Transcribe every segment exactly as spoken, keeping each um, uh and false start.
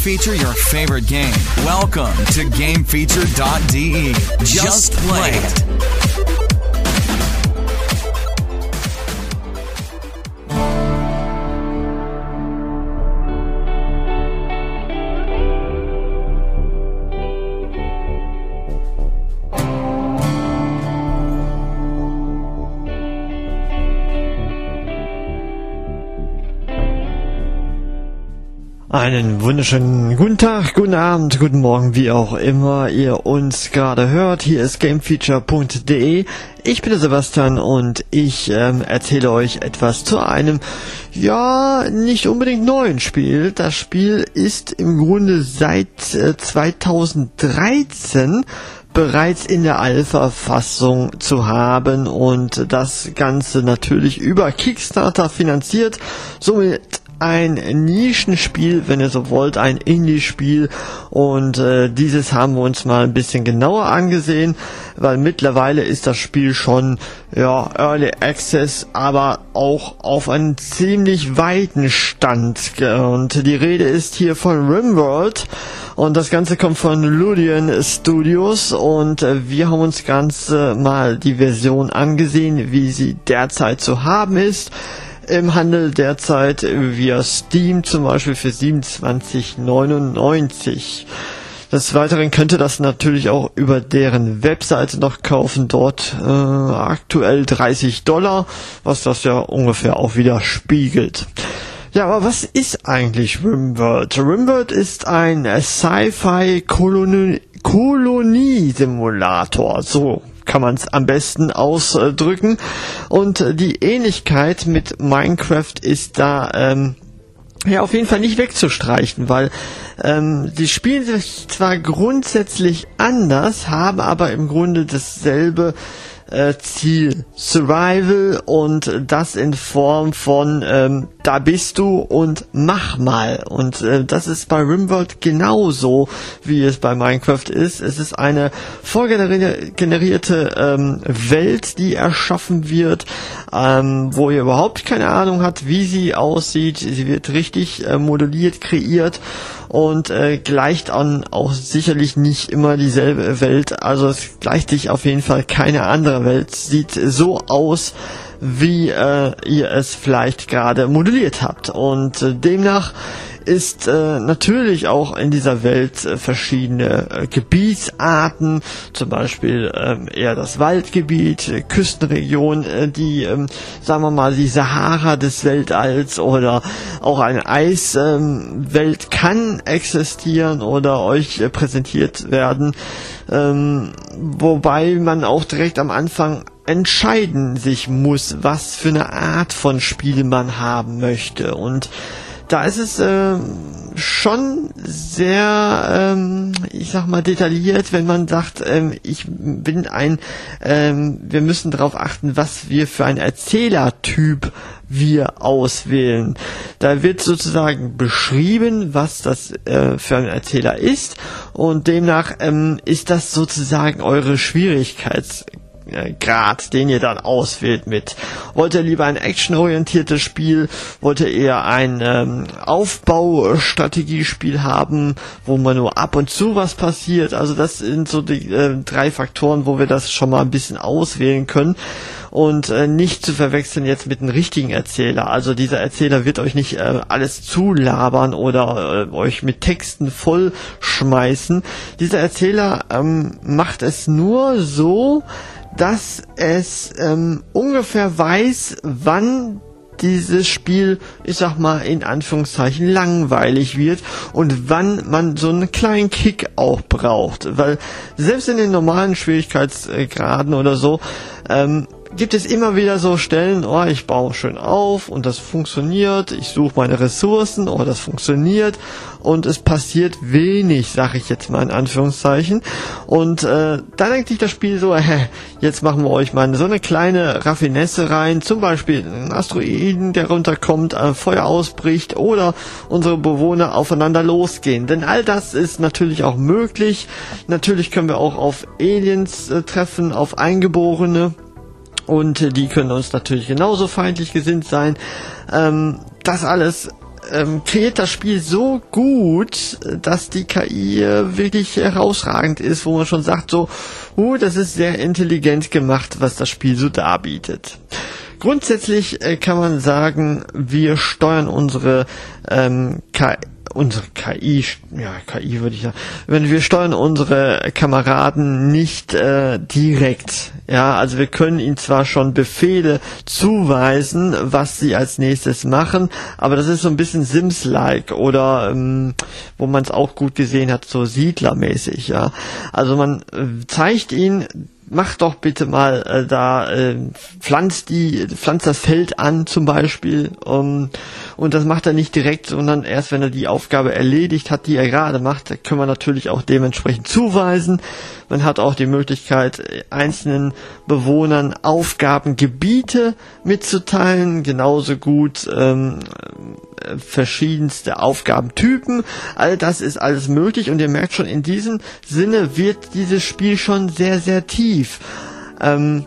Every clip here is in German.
feature your favorite game. Welcome to game feature dot d e. Just play it. Einen wunderschönen guten Tag, guten Abend, guten Morgen, wie auch immer ihr uns gerade hört. Hier ist game feature punkt d e. Ich bin der Sebastian und ich ähm, erzähle euch etwas zu einem, ja, nicht unbedingt neuen Spiel. Das Spiel ist im Grunde seit äh, zweitausenddreizehn bereits in der Alpha-Fassung zu haben und das Ganze natürlich über Kickstarter finanziert, somit ein Nischenspiel, wenn ihr so wollt, ein Indie-Spiel, und äh, dieses haben wir uns mal ein bisschen genauer angesehen, weil mittlerweile ist das Spiel schon, ja, Early Access, aber auch auf einen ziemlich weiten Stand, und die Rede ist hier von RimWorld und das Ganze kommt von Ludian Studios, und äh, wir haben uns ganz äh, mal die Version angesehen, wie sie derzeit zu haben ist. Im Handel derzeit via Steam zum Beispiel für siebenundzwanzig neunundneunzig. Des Weiteren könnt ihr das natürlich auch über deren Webseite noch kaufen, dort äh, aktuell dreißig Dollar, was das ja ungefähr auch wieder spiegelt. Ja, aber was ist eigentlich RimWorld? RimWorld ist ein Sci-Fi-Kolonie-Simulator, so kann man es am besten ausdrücken. Und die Ähnlichkeit mit Minecraft ist da ähm, ja auf jeden Fall nicht wegzustreichen, weil ähm, die spielen sich zwar grundsätzlich anders, haben aber im Grunde dasselbe äh, Ziel, Survival, und das in Form von ähm, da bist du und mach mal. Und äh, das ist bei RimWorld genauso, wie es bei Minecraft ist. Es ist eine vorgenerierte ähm, Welt, die erschaffen wird, ähm, wo ihr überhaupt keine Ahnung habt, wie sie aussieht. Sie wird richtig äh, modelliert, kreiert und äh, gleicht an auch sicherlich nicht immer dieselbe Welt. Also es gleicht sich auf jeden Fall keine andere Welt. Sieht so aus, wie äh, ihr es vielleicht gerade modelliert habt. Und äh, demnach ist äh, natürlich auch in dieser Welt äh, verschiedene äh, Gebietsarten, zum Beispiel ähm, eher das Waldgebiet, äh, Küstenregion, äh, die, ähm, sagen wir mal, die Sahara des Weltalls, oder auch eine Eiswelt ähm, kann existieren oder euch äh, präsentiert werden, ähm, wobei man auch direkt am Anfang entscheiden sich muss, was für eine Art von Spiel man haben möchte. Und da ist es äh, schon sehr, ähm, ich sag mal, detailliert, wenn man sagt, ähm, ich bin ein, ähm, wir müssen darauf achten, was wir für ein Erzählertyp wir auswählen. Da wird sozusagen beschrieben, was das äh, für ein Erzähler ist, und demnach ähm, ist das sozusagen eure Schwierigkeits Grad, den ihr dann auswählt mit. Wollt ihr lieber ein actionorientiertes Spiel? Wollt ihr eher ein ähm, Aufbaustrategiespiel haben, wo man nur ab und zu was passiert? Also das sind so die äh, drei Faktoren, wo wir das schon mal ein bisschen auswählen können. Und äh, nicht zu verwechseln jetzt mit einem richtigen Erzähler. Also dieser Erzähler wird euch nicht äh, alles zulabern oder äh, euch mit Texten vollschmeißen. Dieser Erzähler ähm, macht es nur so, dass es ähm, ungefähr weiß, wann dieses Spiel, ich sag mal in Anführungszeichen, langweilig wird und wann man so einen kleinen Kick auch braucht. Weil selbst in den normalen Schwierigkeitsgraden oder so, ähm, gibt es immer wieder so Stellen, oh, ich baue schön auf und das funktioniert, ich suche meine Ressourcen, oh, das funktioniert, und es passiert wenig, sag ich jetzt mal in Anführungszeichen. Und äh, dann denkt sich das Spiel so, hä, jetzt machen wir euch mal so eine kleine Raffinesse rein, zum Beispiel einen Asteroiden, der runterkommt, äh, Feuer ausbricht oder unsere Bewohner aufeinander losgehen. Denn all das ist natürlich auch möglich. Natürlich können wir auch auf Aliens äh, treffen, auf Eingeborene. Und die können uns natürlich genauso feindlich gesinnt sein. Ähm, das alles ähm, kreiert das Spiel so gut, dass die K I äh, wirklich herausragend ist, wo man schon sagt so, uh, das ist sehr intelligent gemacht, was das Spiel so darbietet. Grundsätzlich äh, kann man sagen, wir steuern unsere ähm, K I unsere K I, ja, K I würde ich sagen, wenn wir steuern unsere Kameraden nicht äh, direkt, ja, also wir können ihnen zwar schon Befehle zuweisen, was sie als nächstes machen, aber das ist so ein bisschen Sims-like oder ähm, wo man es auch gut gesehen hat, so Siedlermäßig, ja, also man äh, zeigt ihnen, mach doch bitte mal äh, da, äh, pflanzt die, pflanzt das Feld an zum Beispiel, um, und das macht er nicht direkt, sondern erst wenn er die Aufgabe erledigt hat, die er gerade macht, da können wir natürlich auch dementsprechend zuweisen. Man hat auch die Möglichkeit, einzelnen Bewohnern Aufgabengebiete mitzuteilen, genauso gut ähm, verschiedenste Aufgabentypen. All das ist alles möglich und ihr merkt schon, in diesem Sinne wird dieses Spiel schon sehr, sehr tief. Ähm,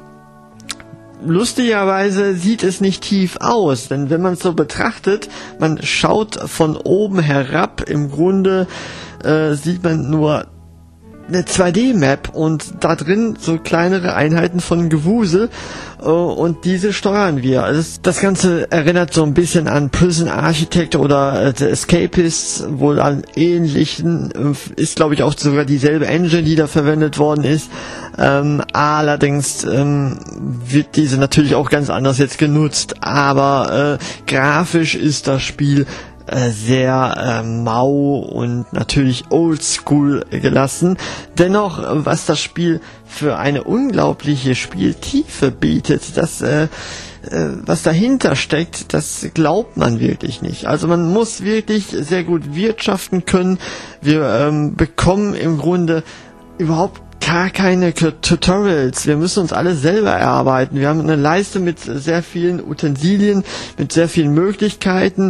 lustigerweise sieht es nicht tief aus, denn wenn man es so betrachtet, man schaut von oben herab, im Grunde äh, sieht man nur eine zwei D Map und da drin so kleinere Einheiten von Gewusel äh, und diese steuern wir. Also das Ganze erinnert so ein bisschen an Prison Architect oder äh, The Escapists, wohl an ähnlichen, äh, ist glaube ich auch sogar dieselbe Engine, die da verwendet worden ist. Ähm, allerdings ähm, wird diese natürlich auch ganz anders jetzt genutzt, aber äh, grafisch ist das Spiel sehr äh, mau und natürlich oldschool gelassen. Dennoch, was das Spiel für eine unglaubliche Spieltiefe bietet, das äh, äh, was dahinter steckt, das glaubt man wirklich nicht. Also man muss wirklich sehr gut wirtschaften können. Wir ähm, bekommen im Grunde überhaupt gar keine Tutorials. Wir müssen uns alles selber erarbeiten. Wir haben eine Leiste mit sehr vielen Utensilien, mit sehr vielen Möglichkeiten.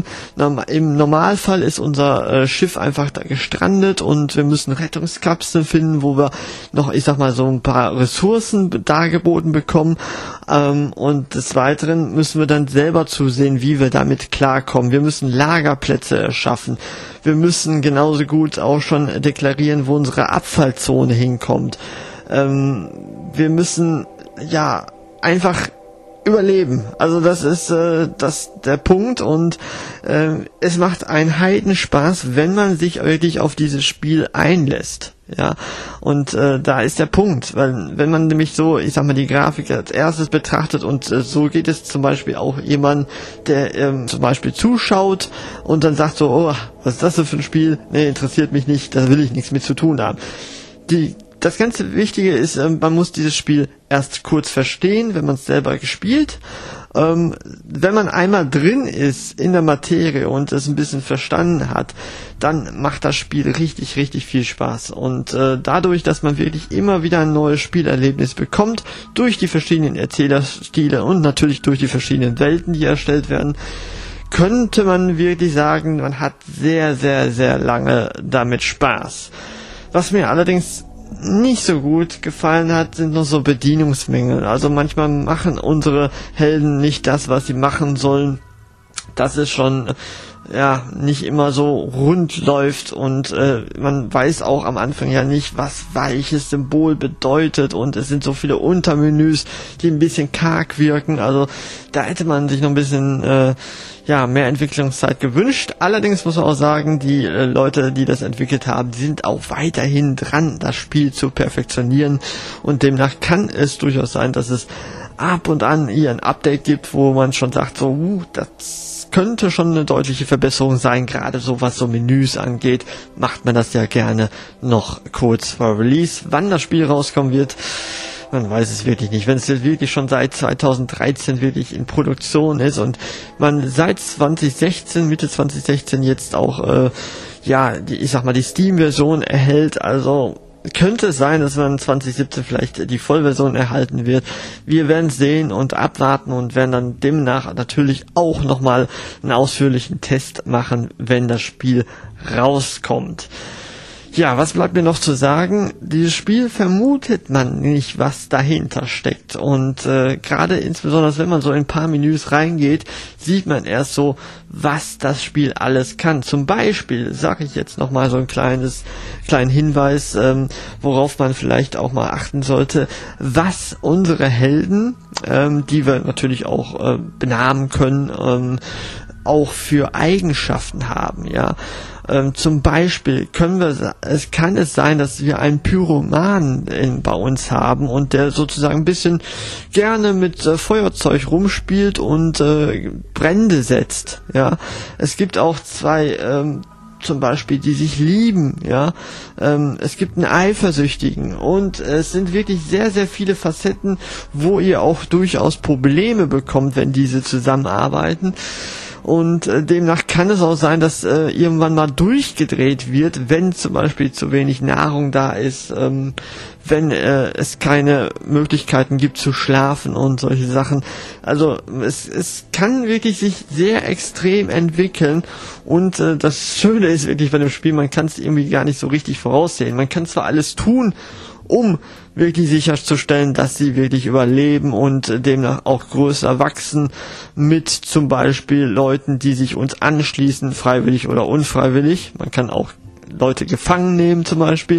Im Normalfall ist unser äh, Schiff einfach da gestrandet und wir müssen Rettungskapseln finden, wo wir noch, ich sag mal, so ein paar Ressourcen dargeboten bekommen. Ähm, und des Weiteren müssen wir dann selber zusehen, wie wir damit klarkommen. Wir müssen Lagerplätze erschaffen. Wir müssen genauso gut auch schon deklarieren, wo unsere Abfallzone hinkommt. Ähm, wir müssen ja einfach überleben. Also das ist äh, das der Punkt und äh, es macht einen Heidenspaß, wenn man sich wirklich auf dieses Spiel einlässt. Ja, und äh, da ist der Punkt, weil wenn man nämlich so, ich sag mal, die Grafik als erstes betrachtet und äh, so geht es zum Beispiel auch jemand, der ähm, zum Beispiel zuschaut und dann sagt so, oh, was ist das denn für ein Spiel? Nee, interessiert mich nicht, da will ich nichts mit zu tun haben. Die Das ganze Wichtige ist, äh, man muss dieses Spiel erst kurz verstehen, wenn man es selber gespielt. Ähm, wenn man einmal drin ist in der Materie und es ein bisschen verstanden hat, dann macht das Spiel richtig, richtig viel Spaß. Und äh, dadurch, dass man wirklich immer wieder ein neues Spielerlebnis bekommt, durch die verschiedenen Erzählerstile und natürlich durch die verschiedenen Welten, die erstellt werden, könnte man wirklich sagen, man hat sehr, sehr, sehr lange damit Spaß. Was mir allerdings nicht so gut gefallen hat, sind noch so Bedienungsmängel. Also manchmal machen unsere Helden nicht das, was sie machen sollen. Das ist schon ja nicht immer so rund läuft und äh, man weiß auch am Anfang ja nicht, was welches Symbol bedeutet und es sind so viele Untermenüs, die ein bisschen karg wirken. Also da hätte man sich noch ein bisschen äh, ja mehr Entwicklungszeit gewünscht. Allerdings muss man auch sagen, die äh, Leute, die das entwickelt haben, die sind auch weiterhin dran, das Spiel zu perfektionieren und demnach kann es durchaus sein, dass es ab und an hier ein Update gibt, wo man schon sagt, so, uh, das könnte schon eine deutliche Verbesserung sein, gerade so was so Menüs angeht, macht man das ja gerne noch kurz vor Release. Wann das Spiel rauskommen wird, man weiß es wirklich nicht. Wenn es jetzt wirklich schon seit zweitausenddreizehn wirklich in Produktion ist und man seit zwanzig sechzehn, Mitte zwanzig sechzehn jetzt auch, äh, ja, die, ich sag mal, die Steam-Version erhält, also könnte es sein, dass man zwanzig siebzehn vielleicht die Vollversion erhalten wird. Wir werden es sehen und abwarten und werden dann demnach natürlich auch nochmal einen ausführlichen Test machen, wenn das Spiel rauskommt. Ja, was bleibt mir noch zu sagen? Dieses Spiel vermutet man nicht, was dahinter steckt. Und äh, gerade insbesondere, wenn man so in ein paar Menüs reingeht, sieht man erst so, was das Spiel alles kann. Zum Beispiel sage ich jetzt nochmal so ein kleines, kleinen Hinweis, ähm, worauf man vielleicht auch mal achten sollte, was unsere Helden, ähm, die wir natürlich auch äh, benamen können, ähm, auch für Eigenschaften haben, ja. Ähm, zum Beispiel können wir, es kann es sein, dass wir einen Pyromanen in, bei uns haben und der sozusagen ein bisschen gerne mit äh, Feuerzeug rumspielt und äh, Brände setzt, ja. Es gibt auch zwei, ähm, zum Beispiel, die sich lieben, ja. Ähm, es gibt einen Eifersüchtigen und es sind wirklich sehr, sehr viele Facetten, wo ihr auch durchaus Probleme bekommt, wenn diese zusammenarbeiten. Und äh, demnach kann es auch sein, dass äh, irgendwann mal durchgedreht wird, wenn zum Beispiel zu wenig Nahrung da ist, ähm, wenn äh, es keine Möglichkeiten gibt zu schlafen und solche Sachen. Also es, es kann wirklich sich sehr extrem entwickeln und äh, das Schöne ist wirklich bei dem Spiel, man kann es irgendwie gar nicht so richtig voraussehen. Man kann zwar alles tun, um wirklich sicherzustellen, dass sie wirklich überleben und demnach auch größer wachsen mit zum Beispiel Leuten, die sich uns anschließen, freiwillig oder unfreiwillig. Man kann auch Leute gefangen nehmen zum Beispiel.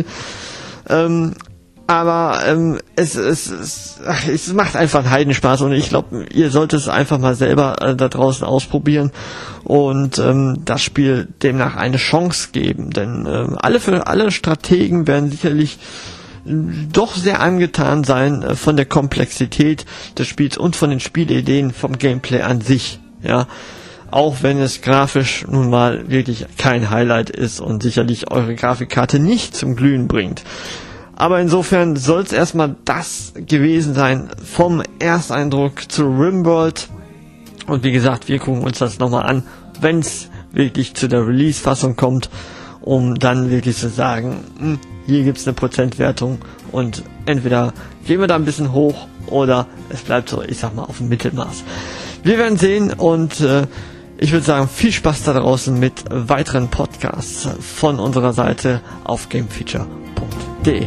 Ähm, aber ähm, es, es, es, ach, es macht einfach einen Heidenspaß und ich glaube, ihr solltet es einfach mal selber äh, da draußen ausprobieren und ähm, das Spiel demnach eine Chance geben. Denn äh, alle für alle Strategen werden sicherlich doch sehr angetan sein äh, von der Komplexität des Spiels und von den Spielideen, vom Gameplay an sich, ja, auch wenn es grafisch nun mal wirklich kein Highlight ist und sicherlich eure Grafikkarte nicht zum Glühen bringt. Aber insofern soll es erstmal das gewesen sein vom Ersteindruck zu RimWorld und wie gesagt, wir gucken uns das nochmal an, wenn es wirklich zu der Release-Fassung kommt, um dann wirklich zu sagen, mh, hier gibt es eine Prozentwertung und entweder gehen wir da ein bisschen hoch oder es bleibt so, ich sag mal, auf dem Mittelmaß. Wir werden sehen und äh, ich würde sagen, viel Spaß da draußen mit weiteren Podcasts von unserer Seite auf gamefeature punkt de.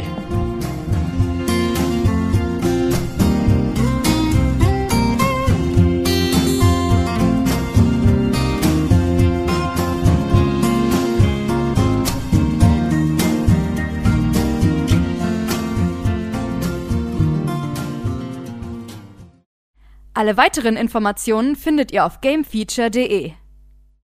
Alle weiteren Informationen findet ihr auf gamefeature punkt de.